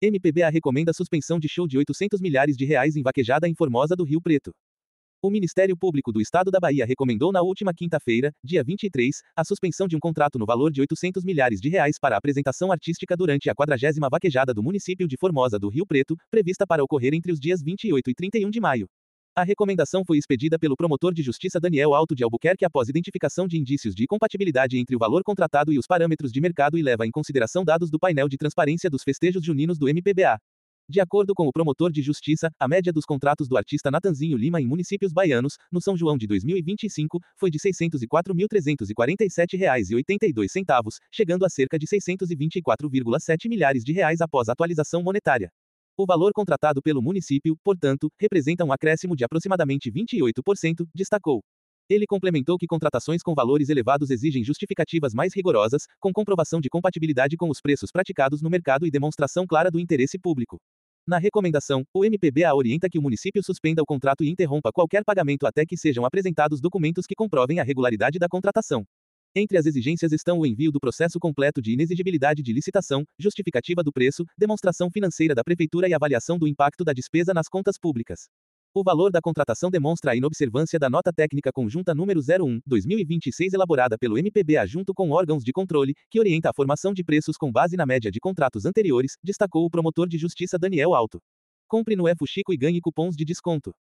MPBA recomenda suspensão de show de R$ 800 milhares em vaquejada em Formosa do Rio Preto. O Ministério Público do Estado da Bahia recomendou na última quinta-feira, dia 23, a suspensão de um contrato no valor de R$ 800 milhares para a apresentação artística durante a 40ª vaquejada do município de Formosa do Rio Preto, prevista para ocorrer entre os dias 28 e 31 de maio. A recomendação foi expedida pelo promotor de justiça Daniel Alto de Albuquerque após identificação de indícios de incompatibilidade entre o valor contratado e os parâmetros de mercado e leva em consideração dados do painel de transparência dos festejos juninos do MPBA. De acordo com o promotor de justiça, a média dos contratos do artista Natanzinho Lima em municípios baianos, no São João de 2025, foi de R$ 604.347,82, chegando a cerca de R$ 624,7 milhares após a atualização monetária. O valor contratado pelo município, portanto, representa um acréscimo de aproximadamente 28%, destacou. Ele complementou que contratações com valores elevados exigem justificativas mais rigorosas, com comprovação de compatibilidade com os preços praticados no mercado e demonstração clara do interesse público. Na recomendação, o MPBA orienta que o município suspenda o contrato e interrompa qualquer pagamento até que sejam apresentados documentos que comprovem a regularidade da contratação. Entre as exigências estão o envio do processo completo de inexigibilidade de licitação, justificativa do preço, demonstração financeira da prefeitura e avaliação do impacto da despesa nas contas públicas. O valor da contratação demonstra a inobservância da nota técnica conjunta número 01/2026 elaborada pelo MPBA junto com órgãos de controle, que orienta a formação de preços com base na média de contratos anteriores, destacou o promotor de justiça Daniel Alto. Compre no Fuxico e ganhe cupons de desconto.